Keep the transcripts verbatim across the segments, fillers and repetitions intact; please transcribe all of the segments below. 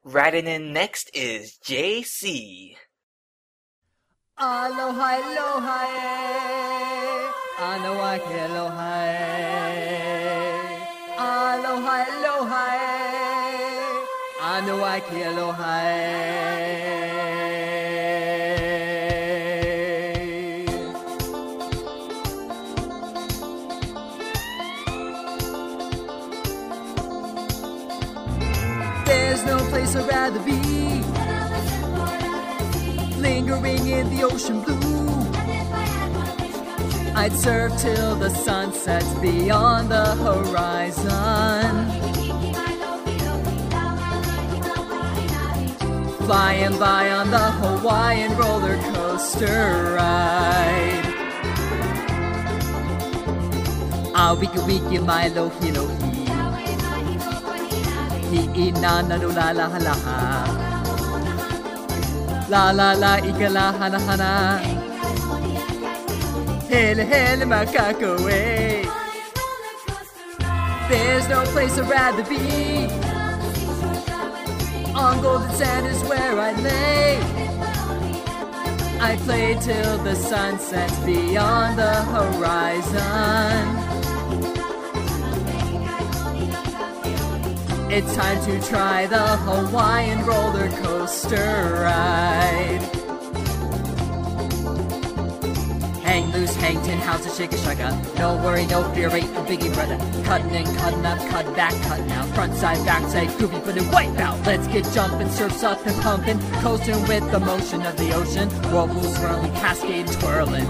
Writing in next is J C. Aloha, aloha, aloha, aloha, aloha, aloha, aloha, aloha. There's no place I'd rather be, lingering in the ocean blue. I'd surf till the sun sets beyond the horizon, flying by on the Hawaiian roller coaster ride. Ah, wiki wiki my lohi lohi, hi'i na naru la la ha la ha. La la la ika la hana hana, hele hele makakawe. There's no place I'd rather be, on golden sand is where I lay. I play till the sun sets beyond the horizon. It's time to try the Hawaiian roller coaster ride. Hang loose, hang ten, house, shake a shaka. No worry, no fear, ain't a biggie brother. Cutting in, cutting up, cut back, cutting out. Front side, back side, goofy for the wipe out. Let's get jumping, surfs up and pumping. Coasting with the motion of the ocean. Whirlpools swirling, cascade twirling.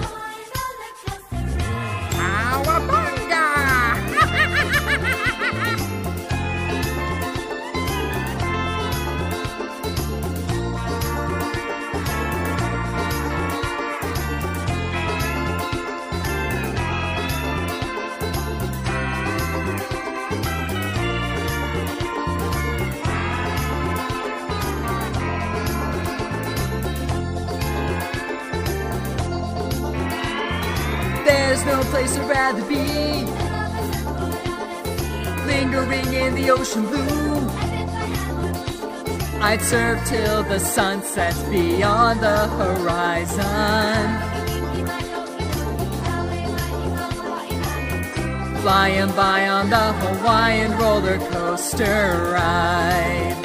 There's no place I'd rather be, lingering in the ocean blue. I'd surf till the sun sets beyond the horizon, flying by on the Hawaiian roller coaster ride.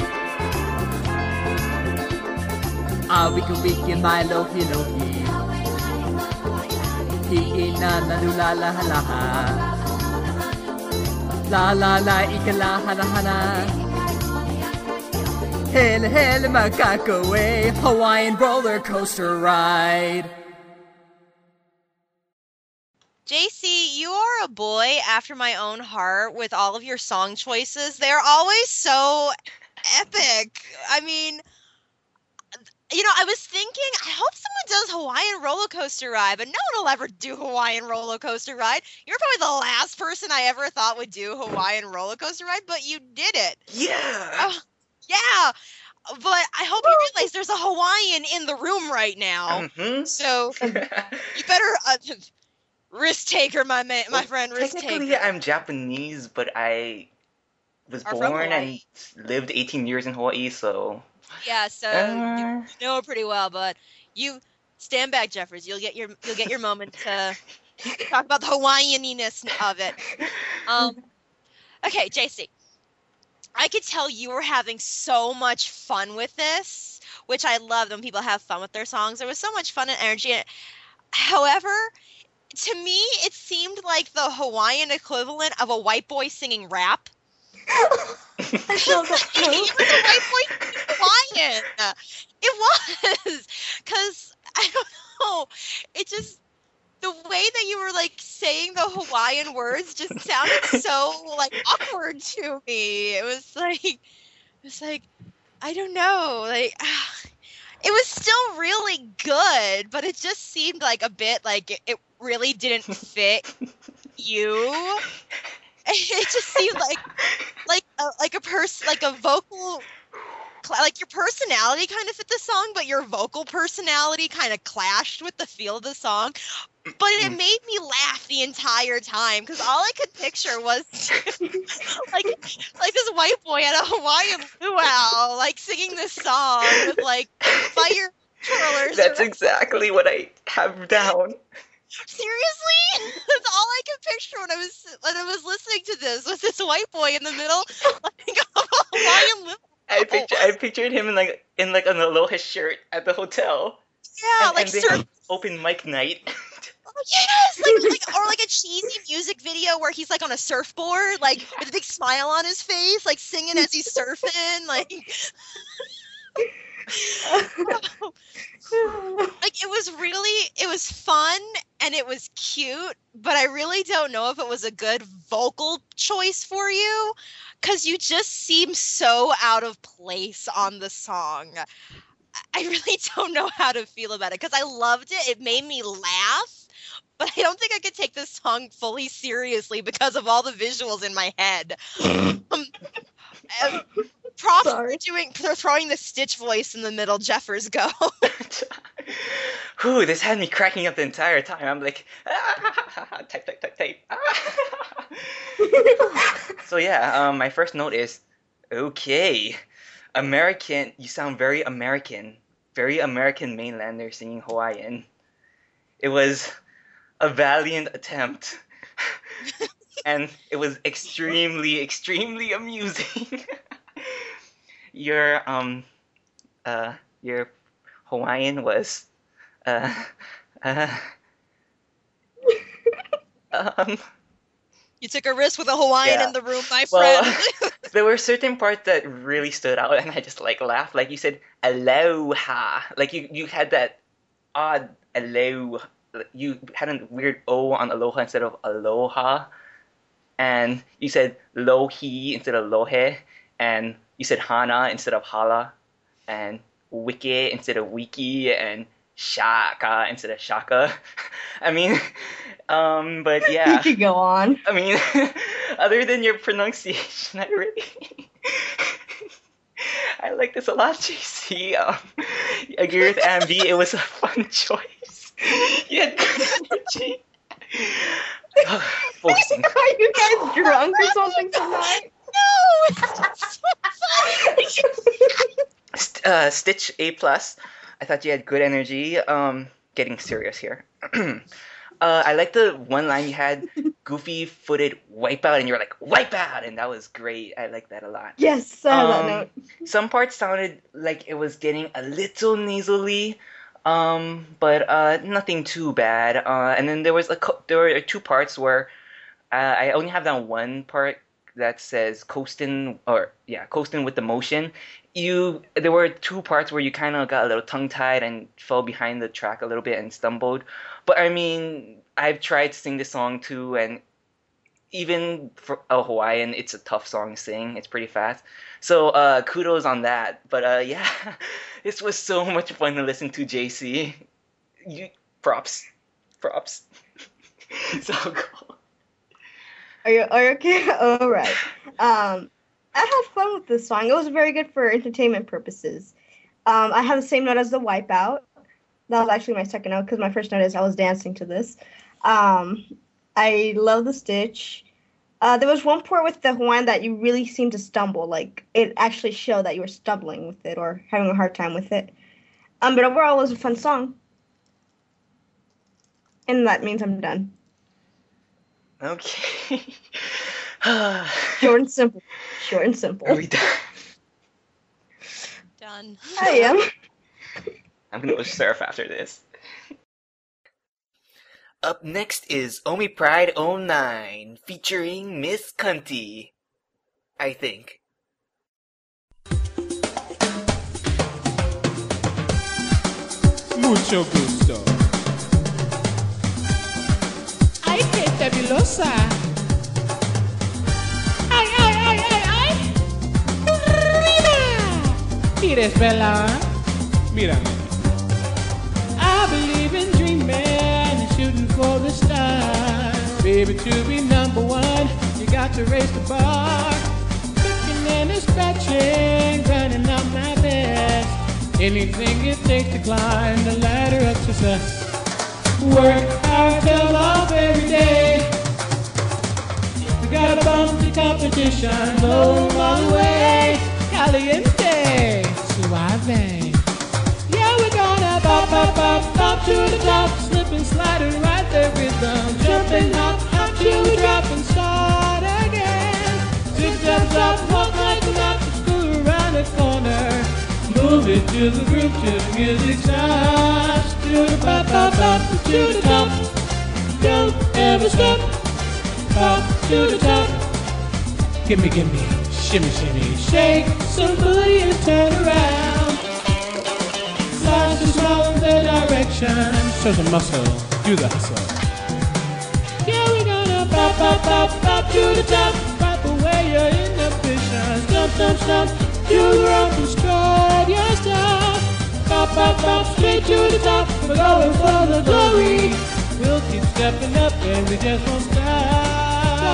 Ah, wiki wiki my lohi lohi, hi'i na naru la la ha la ha. La la la ika la hana hana, hele hele makakawe. Hawaiian roller coaster ride. J C, you are a boy after my own heart with all of your song choices. They're always so epic. I mean, you know, I was thinking, I hope someone does Hawaiian Roller Coaster Ride, but no one will ever do Hawaiian Roller Coaster Ride. You're probably the last person I ever thought would do Hawaiian Roller Coaster Ride, but you did it. Yeah. Oh, yeah. But I hope you realize there's a Hawaiian in the room right now. Mm-hmm. So you better uh, risk taker, my man, my Well, friend, risk technically, taker. I'm Japanese, but I was Are from born and Hawaii. lived eighteen years in Hawaii, so... Yeah, so Uh. you, you know it pretty well, but you stand back, Jeffers. You'll get your you'll get your moment to talk about the Hawaiianiness of it. Um, okay, J C, I could tell you were having so much fun with this, which I love when people have fun with their songs. There was so much fun and energy in it. However, to me, it seemed like the Hawaiian equivalent of a white boy singing rap. I feel that It was too. a white boy singing Hawaiian. It was, because I don't know. It just, the way that you were like saying the Hawaiian words just sounded so like awkward to me. It was like, it was like, I don't know, like. It was still really good, but it just seemed like a bit like it, it really didn't fit you. It just seemed like like a, like a person like a vocal like your personality kind of fit the song, but your vocal personality kind of clashed with the feel of the song. but it made me laugh the entire time because all I could picture was like like this white boy at a Hawaiian luau, like singing this song with like fire twirlers. That's around. exactly what I have down. Seriously? That's all I could picture when I was when I was listening to this, was this white boy in the middle like, of a Hawaiian luau. I picture I pictured him in like in like an aloha shirt at the hotel. Yeah, and, like and they surf. have open mic night. Oh, yes, like, like or like a cheesy music video where he's like on a surfboard, like with a big smile on his face, like singing as he's surfing, like. Like it was really, it was fun and it was cute, but I really don't know if it was a good vocal choice for you, because you just seem so out of place on the song. I really don't know how to feel about it because I loved it. It made me laugh, but I don't think I could take this song fully seriously because of all the visuals in my head. um, um, props Sorry. for doing for throwing the Stitch voice in the middle. Jeffers, go. Whew, this had me cracking up the entire time. I'm like, ah, type, type, type, type. Ah. So yeah, um, my first note is, okay, American, you sound very American, very American mainlander singing Hawaiian. It was a valiant attempt, and it was extremely, extremely amusing. Your, um, uh, your Hawaiian was, uh, uh, um, You took a risk with a Hawaiian Yeah. in the room, my Well, friend. there were certain parts that really stood out, and I just like laughed. Like you said, aloha. Like you, you had that odd aloha. You had a weird O on aloha instead of aloha, and you said lohi instead of lohe, and you said hana instead of hala, and wike instead of wiki, and shaka instead of shaka. I mean, um, but You yeah. could go on. I mean, other than your pronunciation, I really, I like this a lot, J C. Um, I agree with Ambi. It was a fun choice. You had good energy. Focusing. Are you guys drunk or something tonight? No, it's just so funny. St- uh, Stitch A plus. I thought you had good energy. Um, getting serious here. uh, I like the one line you had, goofy-footed wipeout, and you were like, wipeout, and that was great. I like that a lot. Yes, I have that Um, note. Some parts sounded like it was getting a little nasally, um, but uh, nothing too bad. Uh, and then there was a co- there were two parts where uh, I only have that one part that says coasting, or yeah, coasting with the motion. You there were two parts where you kind of got a little tongue tied and fell behind the track a little bit and stumbled. But I mean, I've tried to sing this song too, and even for a Hawaiian, it's a tough song to sing. It's pretty fast. So uh, kudos on that. But uh, yeah, this was so much fun to listen to, J C. You props, props. So go. Are you, are you okay? All right. Um, I had fun with this song. It was very good for entertainment purposes. Um, I have the same note as the Wipeout. That was actually my second note because my first note is I was dancing to this. Um, I love the Stitch. Uh, there was one part with the Hawaiian that you really seemed to stumble. Like, it actually showed that you were stumbling with it or having a hard time with it. Um, but overall, it was a fun song. And that means I'm done. Okay. Short and simple. Short and simple. Are we done? Done. I am. I'm gonna go surf after this. Up next is Omi Pride oh nine, featuring Miss Cunty. I think. Mucho gusto. Ay, qué fabulosa. Ay, ay, ay, ay, ay. Mira. ¿Quieres bailar? Mírame. I believe in dreaming, shooting for the stars. Baby, to be number one, you got to raise the bar. Cooking and dispatching, grinding out my best. Anything it takes to climb the ladder of success. Work hard till off every day. We gotta bump the competition, blow all the way. Caliente, suave. Yeah, we're gonna bop, bop, bop, bop to the top. Slip and slide and ride the rhythm. Jump and hop, hop till we drop and start again. Zip, zap, zap, walk like a map. Screw around the corner. Move it to the groove till the music stops. To the bop, bop, bop, to the top. Don't ever stop. Bop to the top. Gimme, gimme, shimmy, shimmy, shake some booty and turn around. Slide the small in the direction. Show some muscle, do the hustle. Yeah, we're gonna bop, bop, bop, bop to the top. Wipe away your inhibitions. Jump, jump, jump. You rock and strut your stuff. Bop, bop, bop, straight to the top. We're going for the glory. We'll keep stepping up and we just won't stop.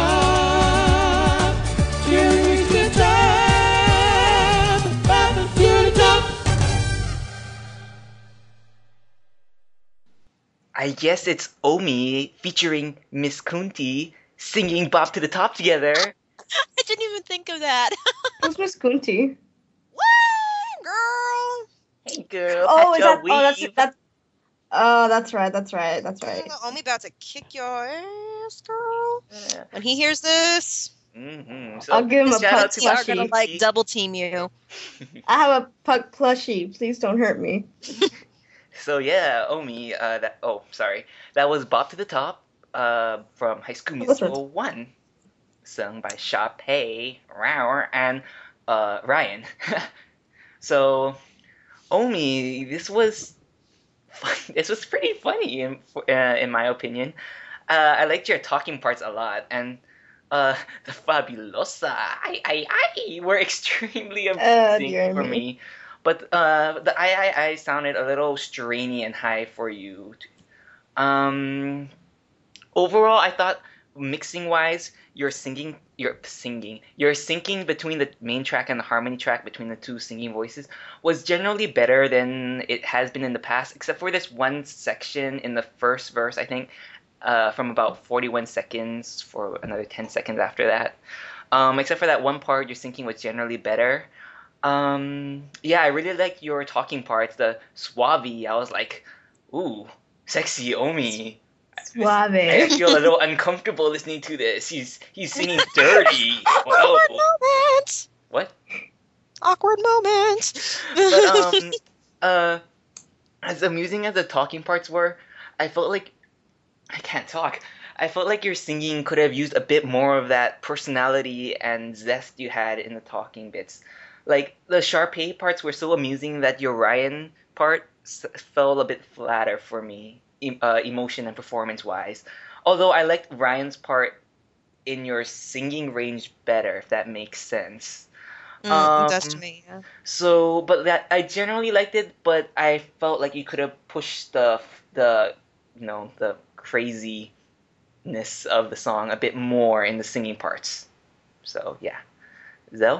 Till we reach the top. Bop to the top. I guess it's Omi featuring Miss Kunti singing Bop to the Top together. I didn't even think of that. Who's Miss Kunti? What, girl? Hey girl, Oh, catch is a that? Oh, that's weave. that's. Oh, that's right. That's right. That's right. Omi about to kick your ass, girl. Yeah. When he hears this, Mm-hmm. So, I'll give him a shout out puck to we are gonna plushie. like double team you. I have a puck plushie. Please don't hurt me. So yeah, Omi. Uh, that oh, sorry, that was Bop to the Top. Uh, from High School What's Musical One, sung by Sharpay, Rauer, and uh Ryan. So, Omi, this was fun. This was pretty funny in uh, in my opinion. Uh, I liked your talking parts a lot, and uh, the Fabulosa, I, I, I were extremely Uh, amazing dear for me. me. But uh, the I, I, I sounded a little strainy and high for you. Um, overall, I thought mixing wise, you're singing, you're singing, you're syncing between the main track and the harmony track between the two singing voices was generally better than it has been in the past, except for this one section in the first verse, I think, uh, from about forty-one seconds for another ten seconds after that. Um, except for that one part, your syncing was generally better. Um, yeah, I really like your talking parts, the suave. I was like, ooh, sexy Omi. I Suave. feel a little uncomfortable listening to this. He's he's singing dirty. Whoa. Awkward moment. What? Awkward moment. But um, uh, as amusing as the talking parts were, I felt like I can't talk. I felt like your singing could have used a bit more of that personality and zest you had in the talking bits. Like the Sharpay parts were so amusing that your Ryan part s- fell a bit flatter for me, em- uh, emotion and performance wise. Although I liked Ryan's part in your singing range better, if that makes sense. Mm, it does to Um, me. Yeah. So, but that I generally liked it, but I felt like you could have pushed the the you know the craziness of the song a bit more in the singing parts. So yeah, Zell.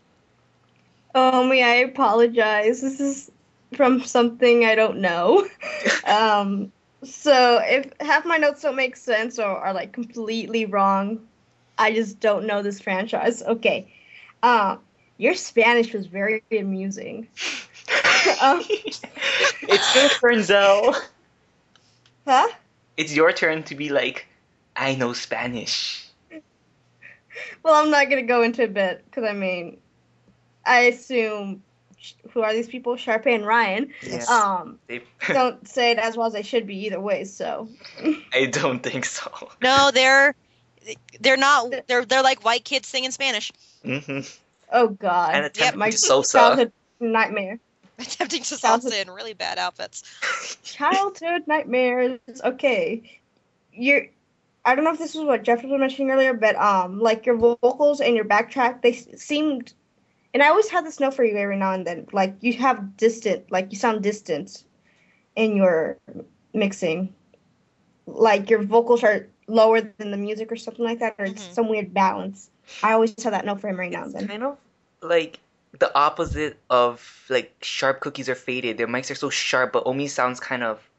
Oh me, I apologize. This is from something I don't know. Um, so if half my notes don't make sense or are like completely wrong, I just don't know this franchise. Okay. Uh, your Spanish was very amusing. Um, It's your turn, Zell. huh? It's your turn to be like, I know Spanish. Well, I'm not gonna go into a bit because I mean, I assume who are these people? Sharpay and Ryan. Yeah. Um, They, don't say it as well as they should be either way. So. I don't think so. No, they're they're not. They're they're like white kids singing Spanish. hmm Oh God. And attempting my to salsa. childhood nightmare. Attempting to Sounds- salsa in really bad outfits. Childhood nightmares. Okay. You're. I don't know if this is what Jeff was mentioning earlier, but um, like your vocals and your backtrack, they s- seemed, and I always have this note for you every now and then. Like you have distant, like you sound distant in your mixing. Like your vocals are lower than the music or something like that, or it's Mhm. some weird balance. I always have that note for him right now and It's then. kind of like the opposite of like sharp cookies are faded. Their mics are so sharp, but Omi sounds kind of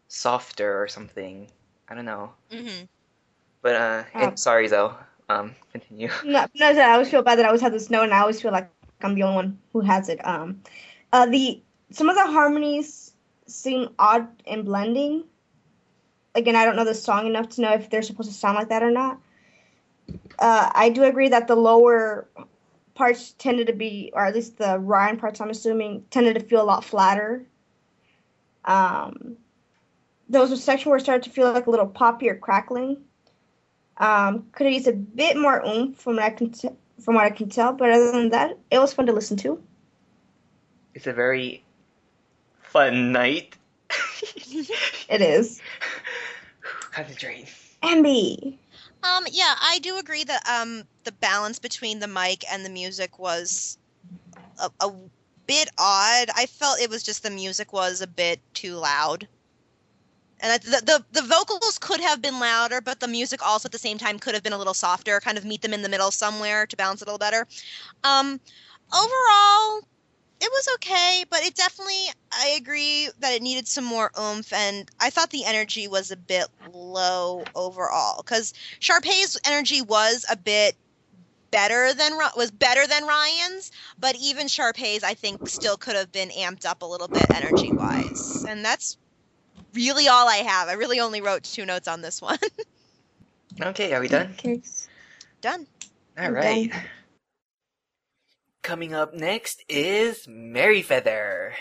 softer or something. I don't know. Mm-hmm. But uh, Um, and sorry though. Um, continue. No, no, I always feel bad that I always have this note, and I always feel like I'm the only one who has it. Um, uh, the some of the harmonies seem odd and blending. Again, I don't know the song enough to know if they're supposed to sound like that or not. Uh, I do agree that the lower parts tended to be, or at least the Ryan parts, I'm assuming, tended to feel a lot flatter. Um, there was a section where it started to feel like a little poppy or crackling. Um, could have used a bit more oomph from what I can t- from what I can tell, but other than that, it was fun to listen to. It's a very fun night. It is. Concentrate. Ambi. Um, yeah, I do agree that um the balance between the mic and the music was a, a bit odd. I felt it was just the music was a bit too loud. And the, the the vocals could have been louder, but the music also at the same time could have been a little softer, kind of meet them in the middle somewhere to balance it a little better. Um, overall, it was okay, but it definitely, I agree that it needed some more oomph, and I thought the energy was a bit low overall, because Sharpay's energy was a bit better than was better than Ryan's, but even Sharpay's I think still could have been amped up a little bit energy wise, and that's really all I have. I really only wrote two notes on this one. Okay, are we done? Okay. Done. All I'm right. done. Coming up next is Merryfeather.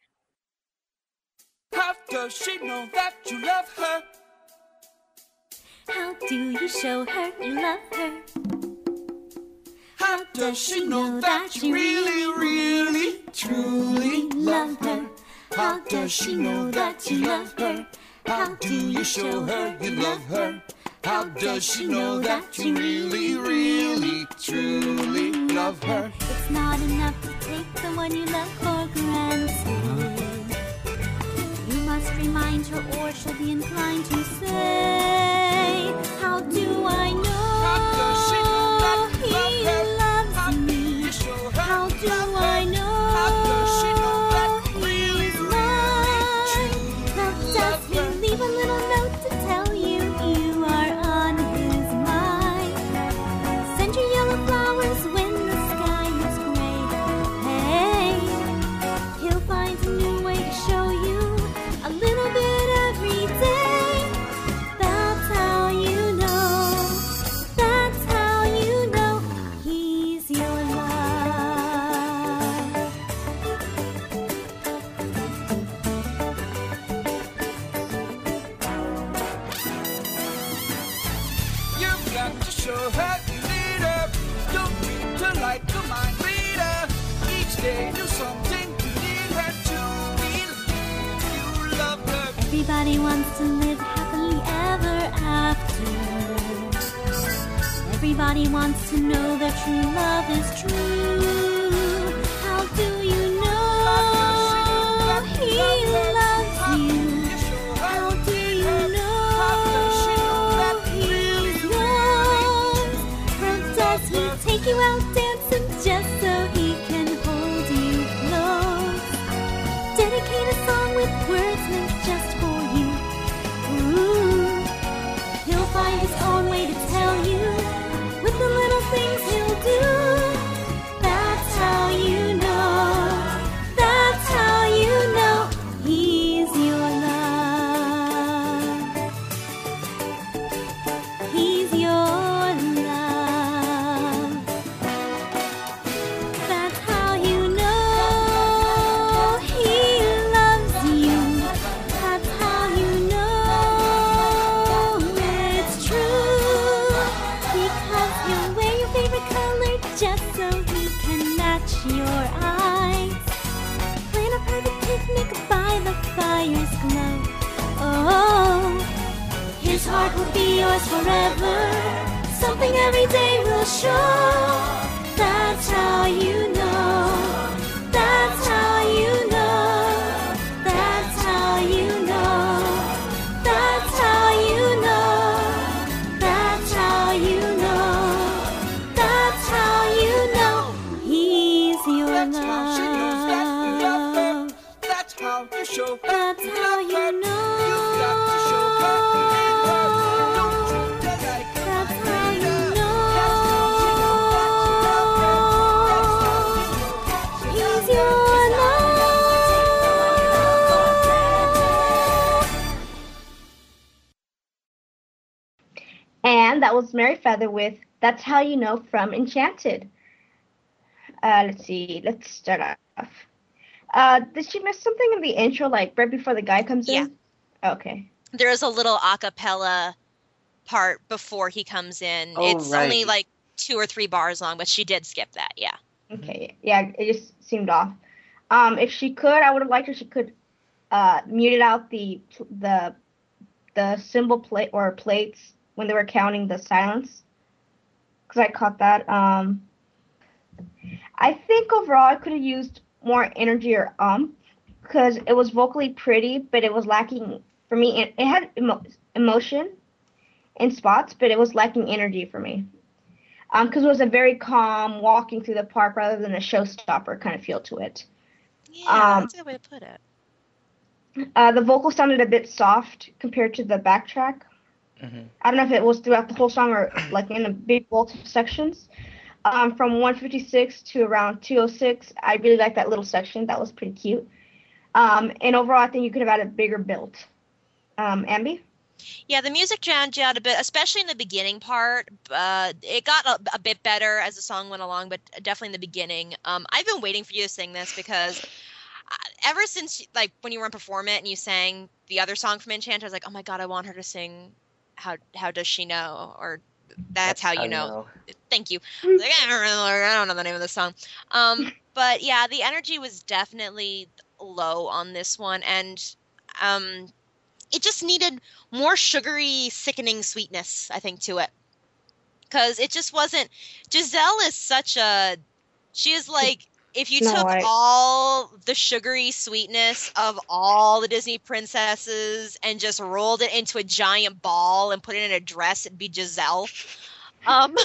How does she know that you love her? How do you show her you love her? How does she know that you really, really, truly love her? How does she know that you love her? How do you show her you love her? How does she know that you really, really, truly love her? It's not enough to take the one you love for granted. You must remind her or she'll be inclined to say, how do I know How does she know that you love he her? loves How do me? you show her How you do love I her? know How does she know that you really, he's really, mine? Now truly does love he her? leave a little note to tell you you are on his mind? Send your yellow flowers when the sky is gray. Hey, he'll find a new way to show you a little bit every day. That's how you know. That's how you know he's your love. You've got to show her you need her. Don't treat her like a mind reader. Each day do something to need her to believe you love her. Everybody wants to live happily ever after. Everybody wants to know that true love is true. How do you know he loves you? How do you know he's yours? How does he take you out dancing just so he can hold you close? Dedicate a song with words meant just for you. Ooh, he'll find his own way to tell you with the little things he'll do. That's how you know. That's how you know he's your love. He's your love. That's how you know he loves you. That's how you know it's true. Because he'll wear your favorite color just so he can match your eyes. Plan a private picnic by the fire's glow. Oh, his heart will be yours forever. Something every day will show. That's how you know. That's how you know. That's how you know. That's how you know. That's how you know. That's how you know he's your That's how she knows that you love her. love. That's how you show her That's you how love her. you know You've got that was Mary Feather with That's How You Know from Enchanted. Uh, let's see. Let's start off. Uh, did she miss something in the intro, like right before the guy comes Yeah. in? Okay. There is a little a cappella part before he comes in. Oh, it's only right. like two or three bars long, but she did skip that. Yeah. Okay. Yeah, it just seemed off. Um, if she could, I would have liked if she could uh muted out the the the symbol plate or plates when they were counting the silence, because I caught that. Um, I think overall I could have used more energy or um, because it was vocally pretty, but it was lacking for me. It, it had emo- emotion in spots, but it was lacking energy for me. Um, because it was a very calm walking through the park rather than a showstopper kind of feel to it. Yeah, Um, that's a good way to put it. Uh, the vocal sounded a bit soft compared to the backtrack. Mhm. I don't know if it was throughout the whole song or like in the big bulk sections. Um, from one fifty-six to around two oh six, I really liked that little section. That was pretty cute. Um, and overall, I think you could have had a bigger build. Um, Ambi? Yeah, the music drowned you out a bit, especially in the beginning part. Uh, it got a, a bit better as the song went along, but definitely in the beginning. Um, I've been waiting for you to sing this because uh, ever since, like, when you were in Perform It and you sang the other song from Enchanted, I was like, oh my god, I want her to sing How How Does She Know? Or That's, How, You Know. Thank you. I was like, I don't, know, I don't know the name of the song. Um, but yeah, the energy was definitely low on this one, and um, it just needed more sugary, sickening sweetness, I think, to it. Because it just wasn't. Giselle is such a. She is like, if you Snow took White. all the sugary sweetness of all the Disney princesses and just rolled it into a giant ball and put it in a dress, it'd be Giselle. Um,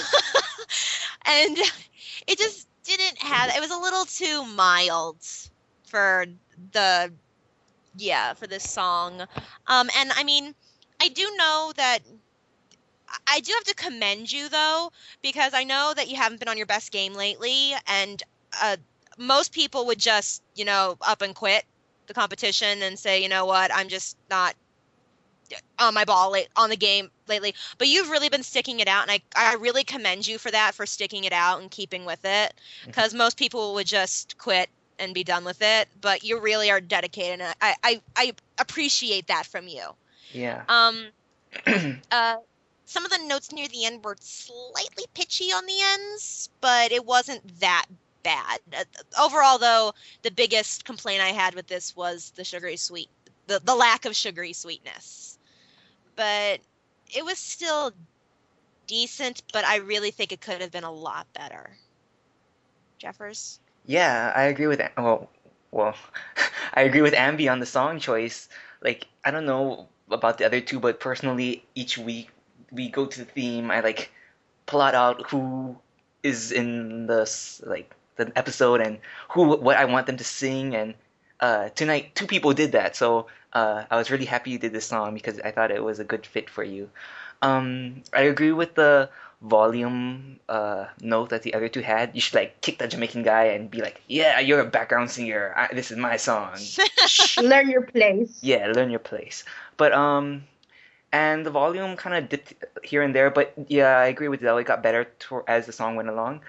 and it just didn't have. It was a little too mild for the. Yeah, for this song. Um, and I mean, I do know that I do have to commend you though, because I know that you haven't been on your best game lately, and uh, most people would just, you know, up and quit the competition and say, you know what, I'm just not on my ball late, on the game lately. But you've really been sticking it out, and I, I really commend you for that, for sticking it out and keeping with it, because most people would just quit and be done with it, but you really are dedicated, and I, I, I appreciate that from you. Yeah. Um, uh, some of the notes near the end were slightly pitchy on the ends, but it wasn't that bad. Uh, overall, though, the biggest complaint I had with this was the sugary sweet, the, the lack of sugary sweetness. But it was still decent, but I really think it could have been a lot better. Jeffers? Yeah, I agree with well, well, I agree with Ambi on the song choice. Like, I don't know about the other two, but personally, each week we go to the theme. I like plot out who is in the s- like the episode and who what I want them to sing. And uh, tonight, two people did that, so uh, I was really happy you did this song because I thought it was a good fit for you. Um, I agree with the volume uh, note that the other two had. You should like kick that Jamaican guy and be like, "Yeah, you're a background singer. I, this is my song." Learn your place. Yeah, learn your place. But um, and the volume kind of dipped here and there. But yeah, I agree with Del. It got better to, as the song went along.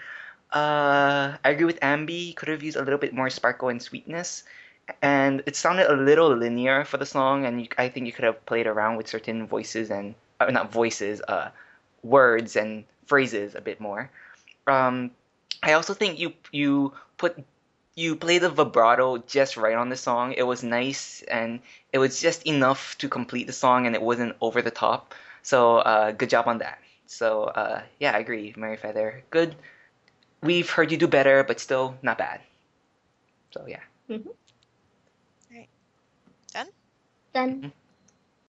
Uh, I agree with Ambi. Could have used a little bit more sparkle and sweetness. And it sounded a little linear for the song, and you, I think you could have played around with certain voices and uh, not voices, uh, words and phrases a bit more. Um, I also think you you put you play the vibrato just right on the song. It was nice and it was just enough to complete the song, and it wasn't over the top. So uh, good job on that. So uh, yeah, I agree, Mary Feather. Good. We've heard you do better, but still not bad. So yeah. Mm-hmm. Right. Done? Done.